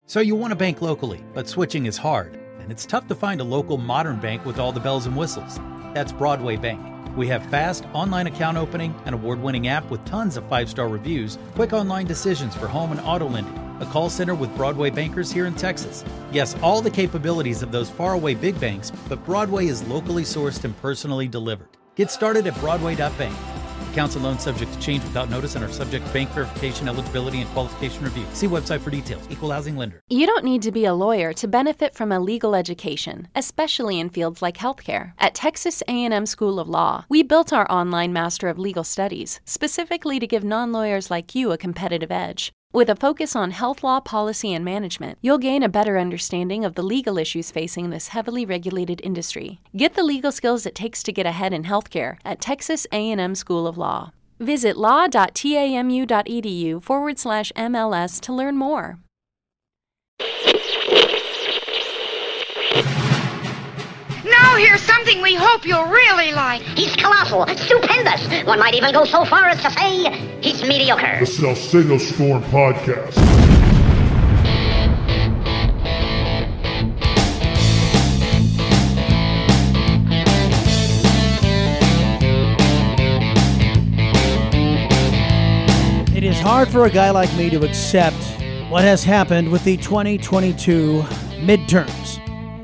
So you want to bank locally, but switching is hard, and it's tough to find a local modern bank with all the bells and whistles. That's Broadway Bank. We have fast online account opening, an award-winning app with tons of 5-star reviews, quick online decisions for home and auto lending, a call center with Broadway bankers here in Texas. Yes, all the capabilities of those faraway big banks, but Broadway is locally sourced and personally delivered. Get started at Broadway.bank. Accounts and loans subject to change without notice and are subject to bank verification, eligibility, and qualification review. See website for details. Equal housing lender. You don't need to be a lawyer to benefit from a legal education, especially in fields like healthcare. At Texas A&M School of Law, we built our online Master of Legal Studies specifically to give non-lawyers like you a competitive edge. With a focus on health law policy and management, you'll gain a better understanding of the legal issues facing this heavily regulated industry. Get the legal skills it takes to get ahead in healthcare at Texas A&M School of Law. Visit law.tamu.edu/MLS to learn more. Now here's something we hope you'll really like. He's colossal, stupendous. One might even go so far as to say he's mediocre. The Salcedo Storm Podcast. It is hard for a guy like me to accept what has happened with the 2022 midterms.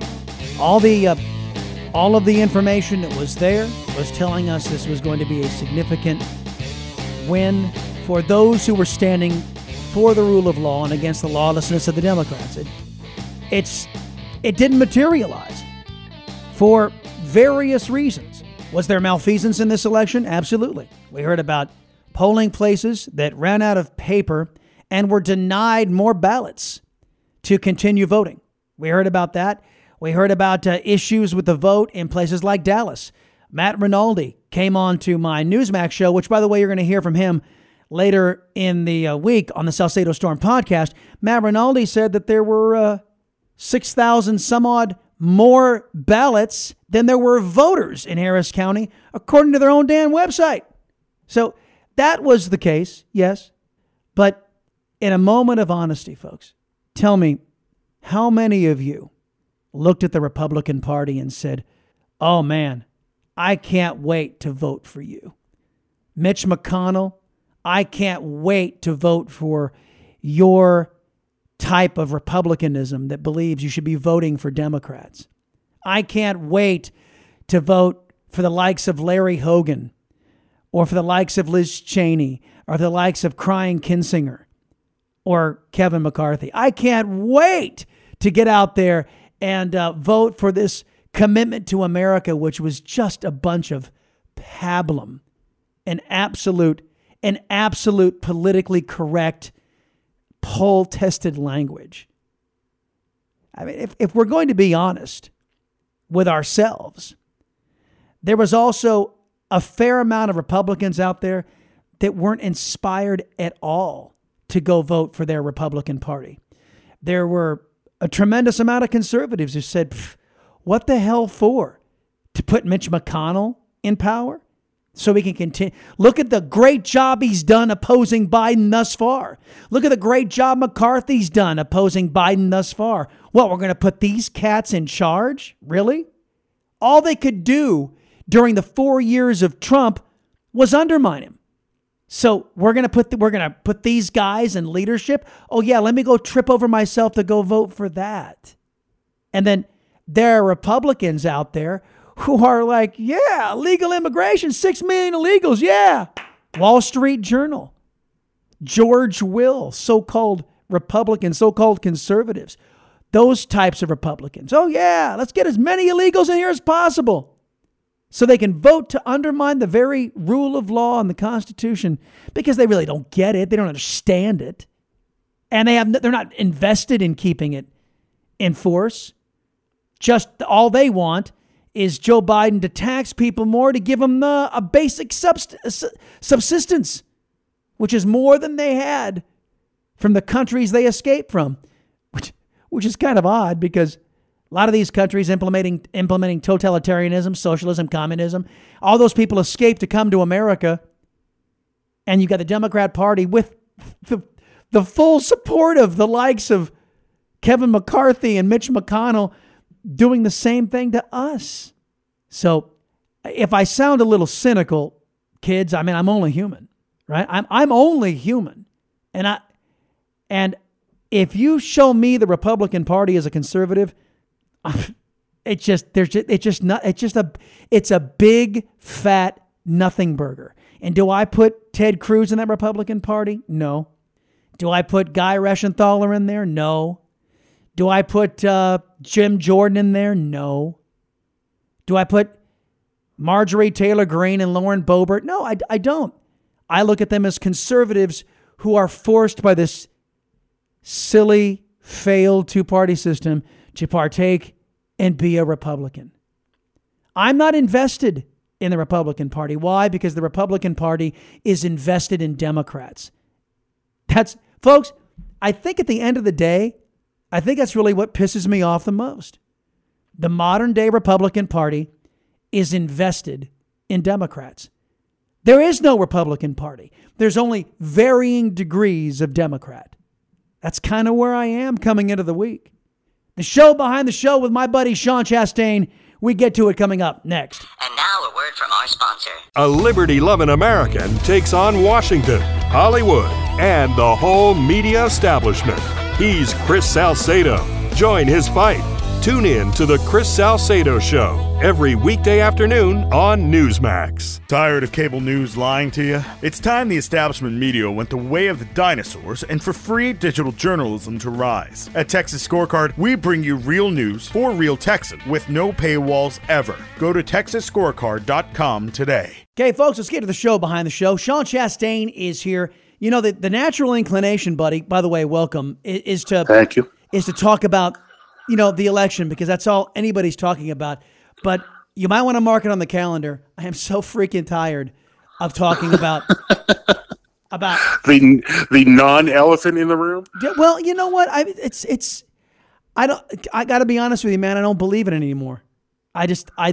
All of the information that was there was telling us this was going to be a significant win for those who were standing for the rule of law and against the lawlessness of the Democrats. It didn't materialize for various reasons. Was there malfeasance in this election? Absolutely. We heard about polling places that ran out of paper and were denied more ballots to continue voting. We heard about that. We heard about issues with the vote in places like Dallas. Matt Rinaldi came on to my Newsmax show, which, by the way, you're going to hear from him later in the week on the Salcedo Storm podcast. Matt Rinaldi said that there were 6,000 some odd more ballots than there were voters in Harris County, according to their own damn website. So that was the case, yes. But in a moment of honesty, folks, tell me, how many of you looked at the Republican Party and said, oh man, I can't wait to vote for you. Mitch McConnell, I can't wait to vote for your type of republicanism that believes you should be voting for Democrats. I can't wait to vote for the likes of Larry Hogan or for the likes of Liz Cheney or the likes of Crying Kinzinger or Kevin McCarthy. I can't wait to get out there and vote for this commitment to America, which was just a bunch of pablum, an absolute politically correct, poll-tested language. I mean, if we're going to be honest with ourselves, there was also a fair amount of Republicans out there that weren't inspired at all to go vote for their Republican Party. There were a tremendous amount of conservatives who said, what the hell for? To put Mitch McConnell in power so we can continue? Look at the great job he's done opposing Biden thus far. Look at the great job McCarthy's done opposing Biden thus far. What, we're going to put these cats in charge? Really? All they could do during the 4 years of Trump was undermine him. So we're going to put these guys in leadership. Oh yeah, let me go trip over myself to go vote for that. And then there are Republicans out there who are like, yeah, legal immigration, 6 million illegals. Yeah. Wall Street Journal, George Will, so-called Republicans, so-called conservatives, those types of Republicans. Oh yeah, let's get as many illegals in here as possible, so they can vote to undermine the very rule of law and the Constitution, because they really don't get it. They don't understand it. And they're not invested in keeping it in force. Just all they want is Joe Biden to tax people more to give them a basic subsistence, which is more than they had from the countries they escaped from, which is kind of odd, because a lot of these countries implementing totalitarianism, socialism, communism, all those people escaped to come to America. And you got the Democrat Party with the full support of the likes of Kevin McCarthy and Mitch McConnell doing the same thing to us. So if I sound a little cynical, kids, I mean, I'm only human, right? I'm only human. And if you show me the Republican Party as a conservative, it's a big fat nothing burger. And do I put Ted Cruz in that Republican Party? No. Do I put Guy Reschenthaler in there? No. Do I put Jim Jordan in there? No. Do I put Marjorie Taylor Greene and Lauren Boebert? No, I don't. I look at them as conservatives who are forced by this silly, failed two-party system to partake and be a Republican. I'm not invested in the Republican Party. Why? Because the Republican Party is invested in Democrats. Folks, I think at the end of the day, I think that's really what pisses me off the most. The modern day Republican Party is invested in Democrats. There is no Republican Party. There's only varying degrees of Democrat. That's kind of where I am coming into the week. The show behind the show with my buddy Sean Chastain. We get to it coming up next. And now a word from our sponsor. A liberty-loving American takes on Washington, Hollywood, and the whole media establishment. He's Chris Salcedo. Join his fight. Tune in to The Chris Salcedo Show every weekday afternoon on Newsmax. Tired of cable news lying to you? It's time the establishment media went the way of the dinosaurs and for free digital journalism to rise. At Texas Scorecard, we bring you real news for real Texans with no paywalls ever. Go to TexasScorecard.com today. Okay, folks, let's get to the show behind the show. Sean Chastain is here. You know, the natural inclination, buddy, by the way, welcome, is to Thank you. Is to talk about, you know, the election, because that's all anybody's talking about. But you might want to mark it on the calendar. I am so freaking tired of talking about the non-elephant in the room. Well, you know what? I got to be honest with you, man. I don't believe it anymore. I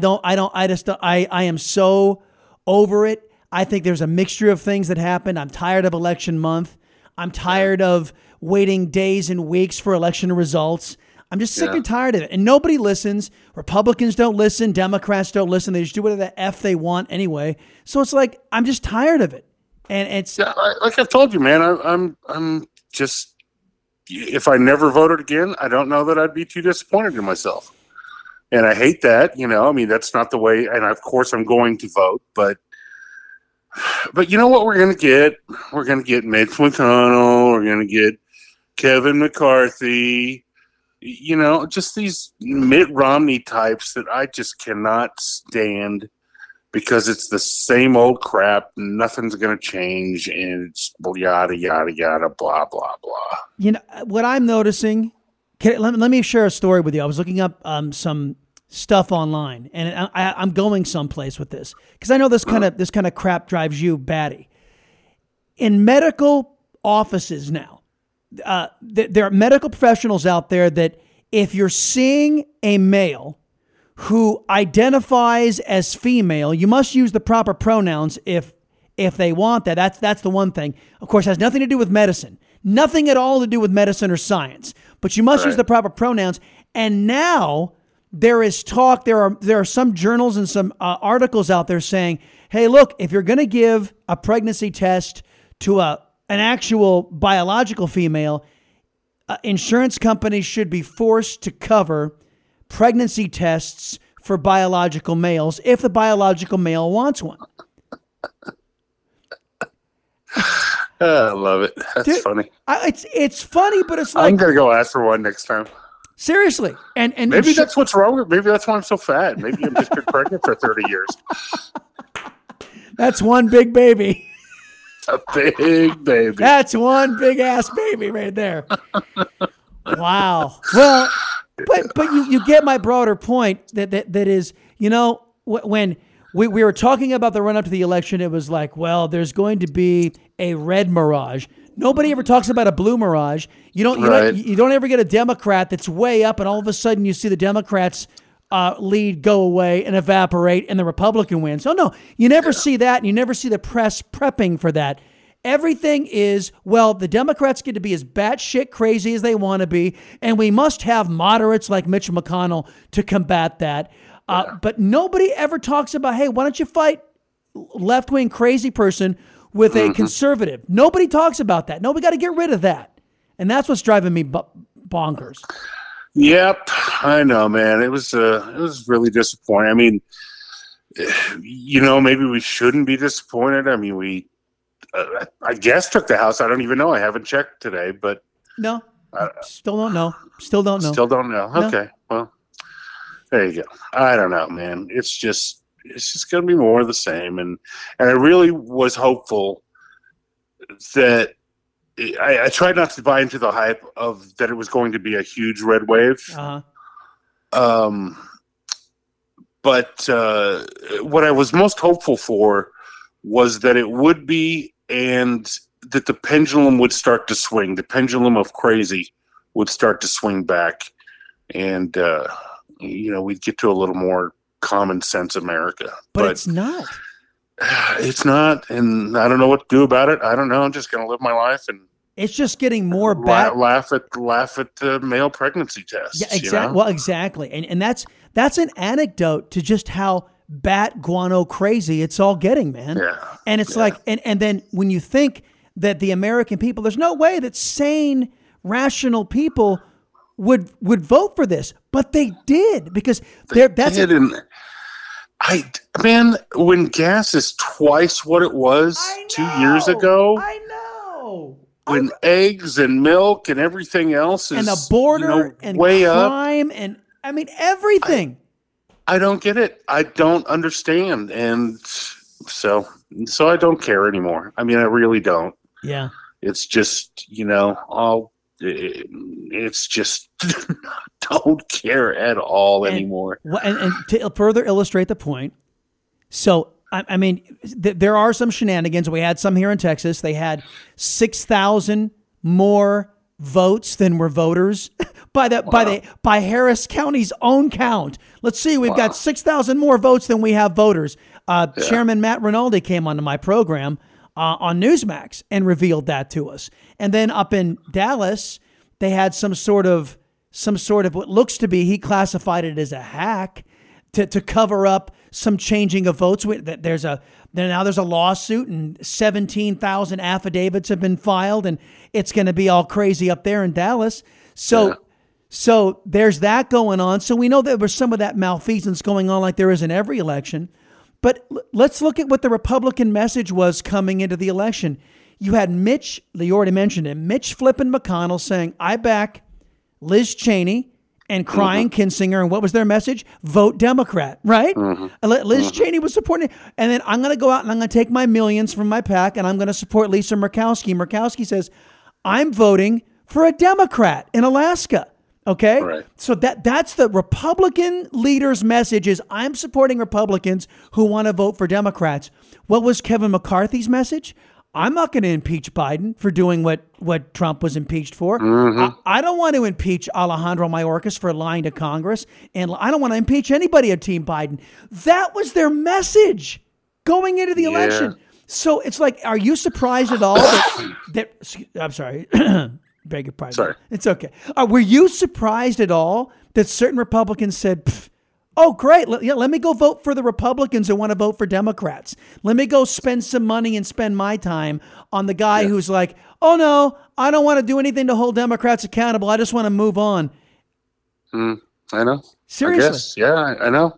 am so over it. I think there's a mixture of things that happened. I'm tired of election month. I'm tired of waiting days and weeks for election results. I'm just sick and tired of it. And nobody listens. Republicans don't listen. Democrats don't listen. They just do whatever the F they want anyway. So it's like, I'm just tired of it. And it's like I've told you, man, I'm just, if I never voted again, I don't know that I'd be too disappointed in myself. And I hate that, you know, I mean, that's not the way. And of course I'm going to vote, but you know what we're going to get? We're going to get Mitch McConnell. We're going to get Kevin McCarthy. You know, just these Mitt Romney types that I just cannot stand because it's the same old crap. Nothing's going to change, and it's yada, yada, yada, blah, blah, blah. You know, what I'm noticing, let me share a story with you. I was looking up some stuff online, and I'm going someplace with this because I know this kind of crap drives you batty. In medical offices now, there are medical professionals out there that if you're seeing a male who identifies as female, you must use the proper pronouns if they want that. That's the one thing. Of course, it has nothing to do with medicine. Nothing at all to do with medicine or science. But you must use the proper pronouns. And now there is talk. There are some journals and some articles out there saying, hey, look, if you're going to give a pregnancy test to an actual biological female, insurance companies should be forced to cover pregnancy tests for biological males if the biological male wants one. I love it. That's funny. It's funny, but it's like I'm gonna go ask for one next time. Seriously, and maybe that's what's wrong with. Maybe that's why I'm so fat. Maybe I've just been pregnant for 30 years. That's one big baby. A big baby. That's one big ass baby right there. Wow. Well, but you get my broader point that is, you know, when we were talking about the run up to the election, it was like, well, there's going to be a red mirage. Nobody ever talks about a blue mirage. You don't ever get a Democrat that's way up, and all of a sudden you see the Democrats lead go away and evaporate, and the Republican wins. Oh no, you never see that, and you never see the press prepping for that. everything is, well, the Democrats get to be as batshit crazy as they want to be, and we must have moderates like Mitch McConnell to combat that. But nobody ever talks about, hey, why don't you fight left-wing crazy person with a conservative? Nobody talks about that. No, we got to get rid of that. And that's what's driving me bonkers. Yep, I know, man. It was really disappointing. I mean, maybe we shouldn't be disappointed. I mean, we, I guess, took the House. I don't even know. I haven't checked today, but no, still don't know. Still don't know. Still don't know. Okay, well, there you go. I don't know, man. It's just going to be more of the same, and I really was hopeful that. I tried not to buy into the hype of that it was going to be a huge red wave. But what I was most hopeful for was that it would be, and that the pendulum would start to swing. The pendulum of crazy would start to swing back, and we'd get to a little more common sense America. But it's not. It's not, and I don't know what to do about it. I don't know. I'm just going to live my life and it's just getting more bad. Laugh at the male pregnancy tests. Yeah, exactly. Well, exactly, and that's an anecdote to just how bat guano crazy it's all getting, man. Yeah. And it's like, and then when you think that the American people, there's no way that sane, rational people would vote for this, but they did because when gas is twice what it was 2 years ago. I know. When eggs and milk and everything else is, and the border and way crime up, and I mean everything. I don't get it. I don't understand, and so I don't care anymore. I mean, I really don't. Yeah, it's just it's just don't care at all anymore. And to further illustrate the point, so. I mean, there are some shenanigans. We had some here in Texas. They had 6,000 more votes than were voters by Harris County's own count. Let's see, we've got 6,000 more votes than we have voters. Chairman Matt Rinaldi came onto my program on Newsmax and revealed that to us. And then up in Dallas, they had some sort of what looks to be, he classified it as a hack to cover up some changing of votes. There's a lawsuit and 17,000 affidavits have been filed and it's going to be all crazy up there in Dallas. So there's that going on. So we know there was some of that malfeasance going on like there is in every election. But let's look at what the Republican message was coming into the election. You had Mitch, you already mentioned it, Mitch flipping McConnell saying, I back Liz Cheney and crying Kinzinger, and what was their message? Vote Democrat, right? Liz Cheney was supporting it. And then I'm going to go out and I'm going to take my millions from my PAC and I'm going to support Lisa Murkowski. Murkowski says, I'm voting for a Democrat in Alaska. Okay? Right. So that's the Republican leader's message is I'm supporting Republicans who want to vote for Democrats. What was Kevin McCarthy's message? I'm not going to impeach Biden for doing what Trump was impeached for. I don't want to impeach Alejandro Mayorkas for lying to Congress. And I don't want to impeach anybody at Team Biden. That was their message going into the election. So it's like, are you surprised at all that I'm sorry. Beg your pardon. Sorry. It's okay. Were you surprised at all that certain Republicans said, oh, great. Let me go vote for the Republicans who want to vote for Democrats. Let me go spend some money and spend my time on the guy who's like, oh, no, I don't want to do anything to hold Democrats accountable. I just want to move on. I know. Seriously. I guess. Yeah, I know.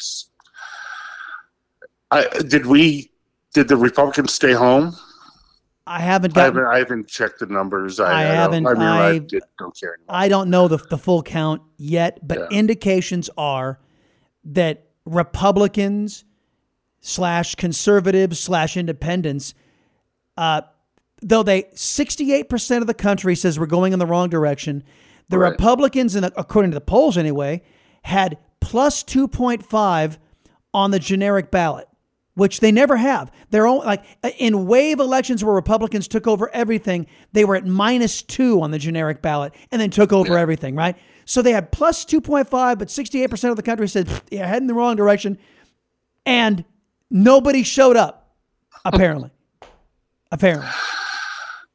Did the Republicans stay home? I haven't checked the numbers. I haven't. I don't care anymore. I don't know the full count yet, but indications are that Republicans / conservatives / independents, though 68% of the country says we're going in the wrong direction, the Republicans, and according to the polls anyway, had plus 2.5 on the generic ballot, which they never have. They're all, like in wave elections where Republicans took over everything, they were at -2 on the generic ballot and then took over everything, right? So they had plus 2.5, but 68% of the country said, yeah, heading the wrong direction. And nobody showed up, apparently.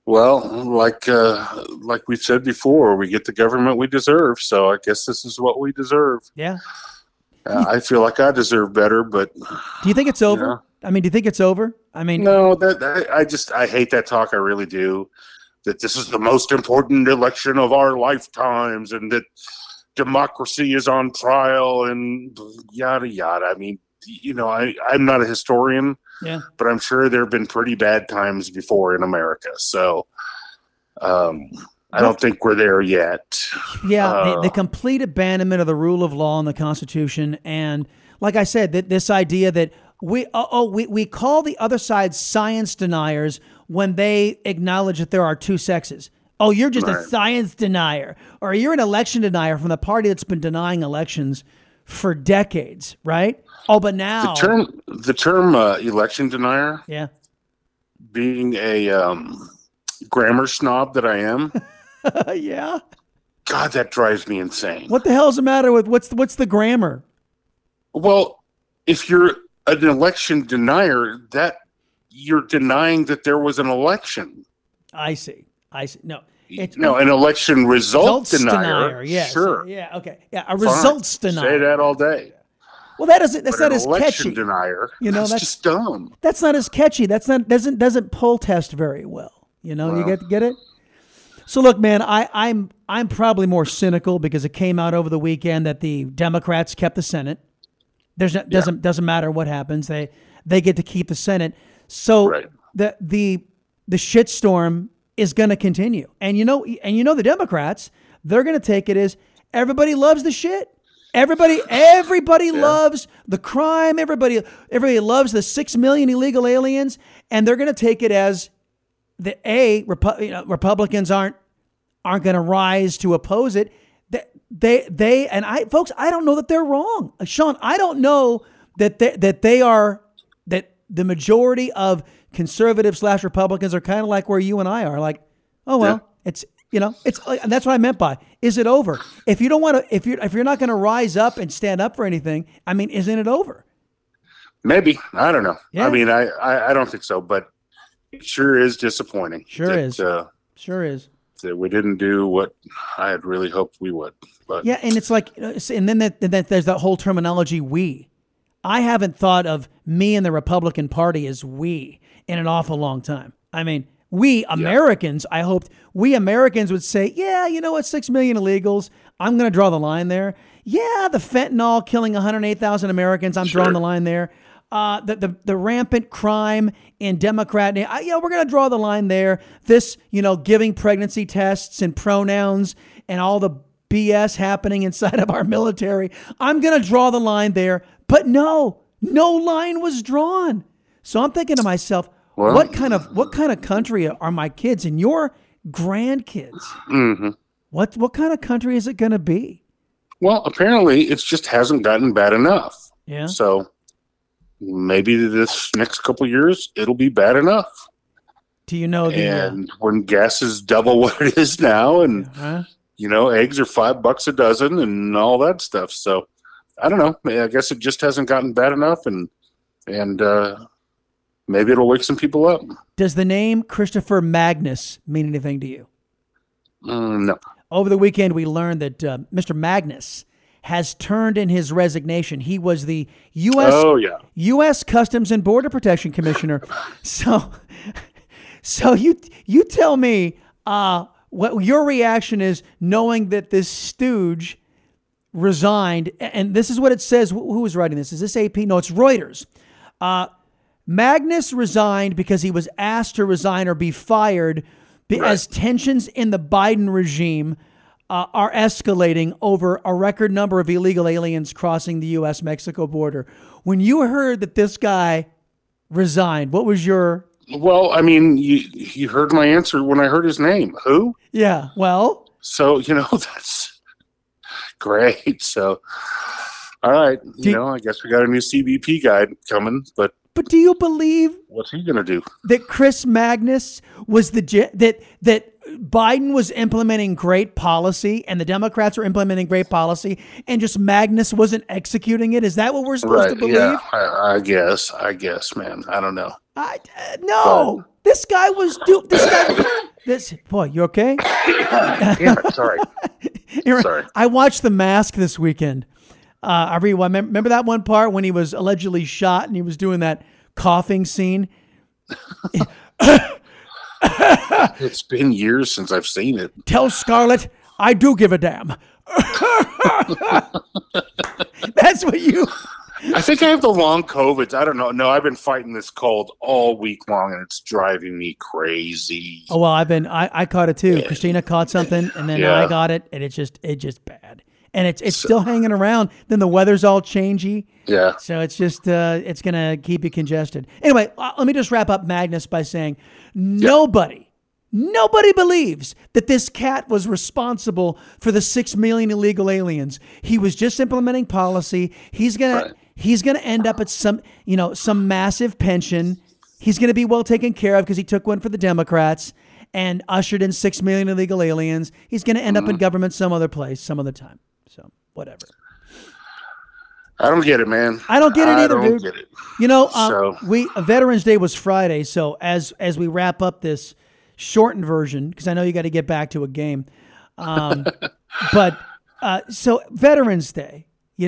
Well, like we said before, we get the government we deserve. So I guess this is what we deserve. Yeah. I feel like I deserve better, but do you think it's over? You know, I mean, do you think it's over? I mean, no. I hate that talk. I really do. That this is the most important election of our lifetimes, and that democracy is on trial, and yada yada. I mean, you know, I'm not a historian, but I'm sure there have been pretty bad times before in America. So I don't think we're there yet. Yeah, the complete abandonment of the rule of law and the Constitution, and like I said, this idea that we call the other side science deniers when they acknowledge that there are two sexes. Oh, you're just a science denier, or you're an election denier from the party that's been denying elections for decades, right? Oh, but now the term election denier, being a grammar snob that I am, yeah. God, that drives me insane. What the hell's the matter with what's the grammar? Well, if you're an election denier, that you're denying that there was an election. I see. No. An election results denier. Yes. Sure. Yeah. Okay. Yeah. A results denier. Say that all day. Well, that's not as catchy. Election denier. You know, that's just dumb. That's not as catchy. Doesn't poll test very well. You know, you get it. So look, man, I'm probably more cynical because it came out over the weekend that the Democrats kept the Senate. Doesn't matter what happens. They get to keep the Senate. So the shitstorm is going to continue. And you know the Democrats, they're going to take it as everybody loves the shit. Everybody loves the crime. Everybody loves the 6 million illegal aliens, and they're going to take it as Republicans aren't going to rise to oppose it. Folks, I don't know that they're wrong. Sean, I don't know that the majority of conservatives / Republicans are kind of like where you and I are, like, oh well, it's like, and that's what I meant by, is it over? If you don't want to, if you're not going to rise up and stand up for anything, I mean, isn't it over? Maybe. I don't know. Yeah. I mean, I don't think so, but it sure is disappointing. Sure is. That we didn't do what I had really hoped we would. But yeah, and it's like, and then there's that whole terminology, we. I haven't thought of me and the Republican Party as we in an awful long time. I mean, we Americans, I hoped we Americans would say, yeah, you know what, 6 million illegals, I'm going to draw the line there. Yeah, the fentanyl killing 108,000 Americans, I'm drawing the line there. The rampant crime in Democrat, we're going to draw the line there. This, giving pregnancy tests and pronouns and all the BS happening inside of our military, I'm going to draw the line there. But no line was drawn. So I'm thinking to myself, what kind of country are my kids and your grandkids? Mm-hmm. What kind of country is it going to be? Well, apparently it just hasn't gotten bad enough. Yeah. So maybe this next couple of years it'll be bad enough. Do you know and when gas is double what it is now, and eggs are $5 a dozen and all that stuff. So I don't know. I guess it just hasn't gotten bad enough, and maybe it'll wake some people up. Does the name Christopher Magnus mean anything to you? No. Over the weekend, we learned that Mr. Magnus has turned in his resignation. He was the U.S. Customs and Border Protection Commissioner. So you tell me what your reaction is, knowing that this stooge resigned. And this is what it says. Who was writing this? Is this AP? No, it's Reuters. Magnus resigned because he was asked to resign or be fired as tensions in the Biden regime are escalating over a record number of illegal aliens crossing the U.S.-Mexico border. When you heard that this guy resigned, what was your... Well, I mean, you heard my answer when I heard his name. Who? Yeah, well... So, that's great. So, all right. I guess we got a new CBP guy coming, but do you believe... What's he going to do? That Chris Magnus was that Biden was implementing great policy and the Democrats were implementing great policy and just Magnus wasn't executing it? Is that what we're supposed to believe? Yeah, I guess, man. I don't know. No. This guy was boy, you okay? Yeah, sorry. Sorry. I watched The Mask this weekend. Remember that one part when he was allegedly shot and he was doing that coughing scene? It's been years since I've seen it. Tell Scarlett I do give a damn. That's what you... I think I have the long COVID. I don't know. No, I've been fighting this cold all week long, and it's driving me crazy. Oh, well, I caught it too. Yeah. Christina caught something, and then I got it, and it's just bad. And it's still hanging around. Then the weather's all changey. Yeah. So it's just, it's going to keep you congested. Anyway, let me just wrap up Magnus by saying nobody believes that this cat was responsible for the 6 million illegal aliens. He was just implementing policy. He's going to end up at some massive pension. He's going to be well taken care of because he took one for the Democrats and ushered in 6 million illegal aliens. He's going to end up in government some other place, some other time. So whatever. I don't get it, man. I don't get it either, dude. Get it. You know, Veterans Day was Friday. So as we wrap up this shortened version, because I know you got to get back to a game. So Veterans Day,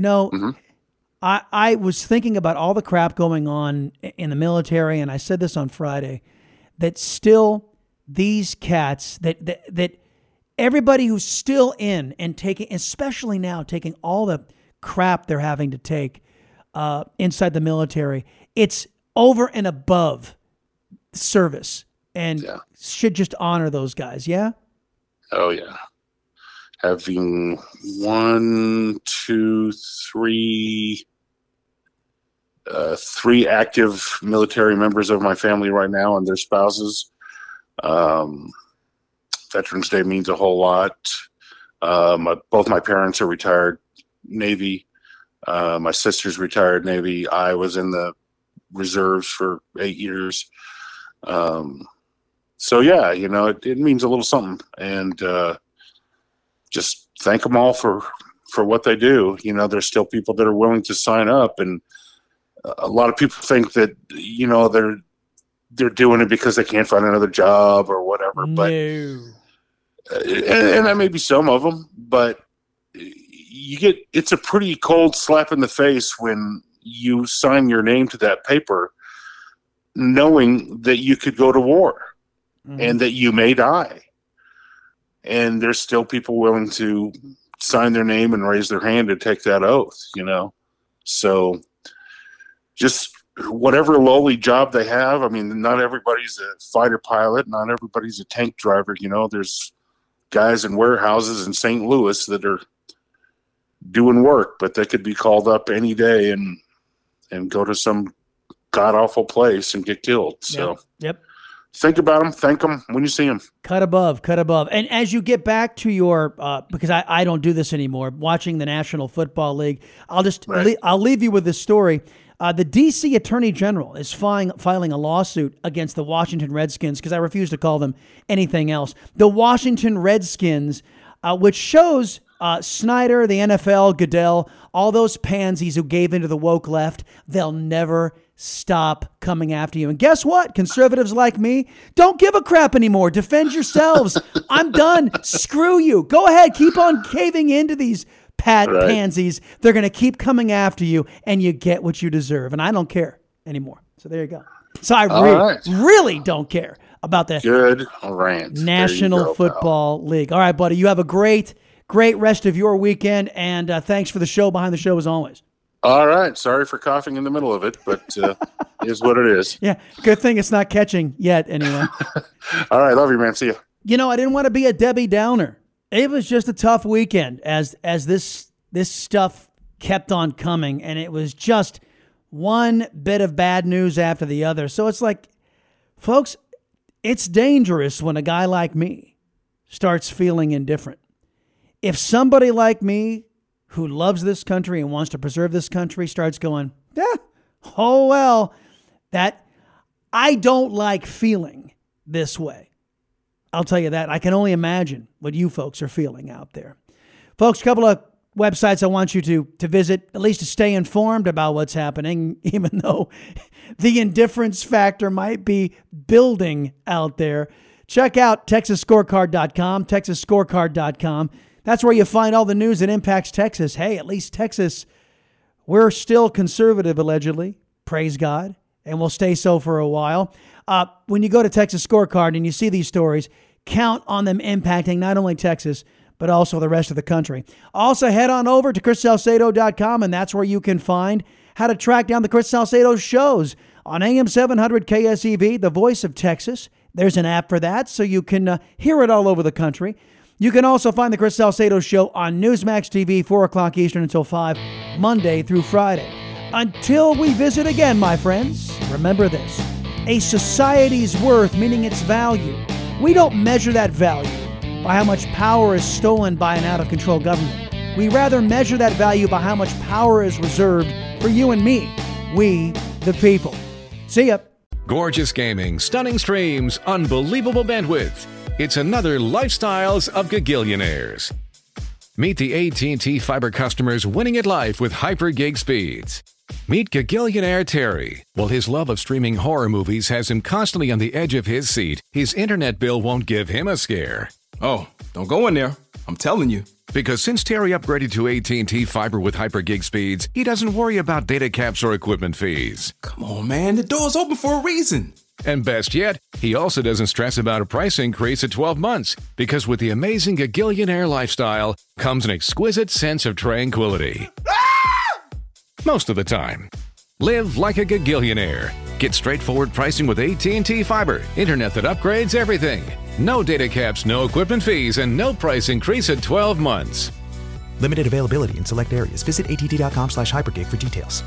I was thinking about all the crap going on in the military, and I said this on Friday, that still these cats, that everybody who's still in and taking, especially now, taking all the crap they're having to take inside the military, it's over and above service. And should just honor those guys, yeah? Oh, yeah. Having 3 active military members of my family right now and their spouses. Veterans Day means a whole lot. Both my parents are retired Navy. My sister's retired Navy. I was in the reserves for 8 years. So yeah, it means a little something, and just thank them all for what they do. There's still people that are willing to sign up, and a lot of people think that they're doing it because they can't find another job or whatever. No. But and that may be some of them, but it's a pretty cold slap in the face when you sign your name to that paper, knowing that you could go to war. And that you may die. And there's still people willing to sign their name and raise their hand to take that oath, So just whatever lowly job they have, I mean, not everybody's a fighter pilot, not everybody's a tank driver, There's guys in warehouses in St. Louis that are doing work, but they could be called up any day and go to some god-awful place and get killed. So Yep. Think about them. Thank them when you see them. Cut above. And as you get back to your, because I don't do this anymore, watching the National Football League, I'll leave you with this story. The D.C. Attorney General is filing a lawsuit against the Washington Redskins, because I refuse to call them anything else. The Washington Redskins, which shows Snyder, the NFL, Goodell, all those pansies who gave into the woke left, they'll never stop coming after you. And guess what? Conservatives like me don't give a crap anymore. Defend yourselves. I'm done. Screw you. Go ahead. Keep on caving into these pansies. They're going to keep coming after you, and you get what you deserve. And I don't care anymore. So there you go. So I really don't care about the good rant. National Football League. All right, buddy. You have a great rest of your weekend, and thanks for the show behind the show as always. All right. Sorry for coughing in the middle of it, but it is what it is. Yeah. Good thing it's not catching yet anyway. All right. Love you, man. See you. I didn't want to be a Debbie Downer. It was just a tough weekend as this stuff kept on coming, and it was just one bit of bad news after the other. So it's like, folks, it's dangerous when a guy like me starts feeling indifferent. If somebody like me who loves this country and wants to preserve this country starts going, oh, well, that I don't like feeling this way. I'll tell you that. I can only imagine what you folks are feeling out there. Folks, a couple of websites I want you to visit, at least to stay informed about what's happening, even though the indifference factor might be building out there. Check out TexasScorecard.com, TexasScorecard.com. That's where you find all the news that impacts Texas. Hey, at least Texas, we're still conservative, allegedly. Praise God. And we'll stay so for a while. When you go to Texas Scorecard and you see these stories, count on them impacting not only Texas, but also the rest of the country. Also, head on over to ChrisSalcedo.com, and that's where you can find how to track down the Chris Salcedo shows on AM 700 KSEV, the voice of Texas. There's an app for that, so you can hear it all over the country. You can also find the Chris Salcedo Show on Newsmax TV, 4 o'clock Eastern until 5, Monday through Friday. Until we visit again, my friends, remember this. A society's worth, meaning its value. We don't measure that value by how much power is stolen by an out-of-control government. We rather measure that value by how much power is reserved for you and me, we the people. See ya. Gorgeous gaming, stunning streams, unbelievable bandwidth. It's another Lifestyles of Gagillionaires. Meet the AT&T Fiber customers winning at life with hyper-gig speeds. Meet Gagillionaire Terry. While his love of streaming horror movies has him constantly on the edge of his seat, his internet bill won't give him a scare. Oh, don't go in there. I'm telling you. Because since Terry upgraded to AT&T Fiber with hyper-gig speeds, he doesn't worry about data caps or equipment fees. Come on, man. The door's open for a reason. And best yet, he also doesn't stress about a price increase at 12 months, because with the amazing Gagillionaire lifestyle comes an exquisite sense of tranquility. Most of the time. Live like a Gagillionaire. Get straightforward pricing with AT&T Fiber. Internet that upgrades everything. No data caps, no equipment fees, and no price increase at 12 months. Limited availability in select areas. Visit att.com/hypergig for details.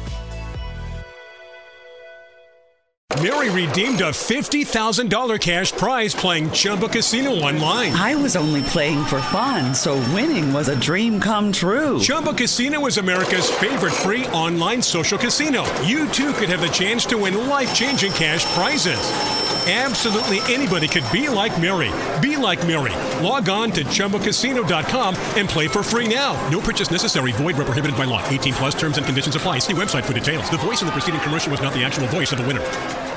Mary redeemed a $50,000 cash prize playing Chumba Casino online. I was only playing for fun, so winning was a dream come true. Chumba Casino is America's favorite free online social casino. You too could have the chance to win life-changing cash prizes. Absolutely anybody could be like Mary. Be like Mary. Log on to ChumbaCasino.com and play for free now. No purchase necessary. Void where prohibited by law. 18 plus terms and conditions apply. See website for details. The voice in the preceding commercial was not the actual voice of the winner.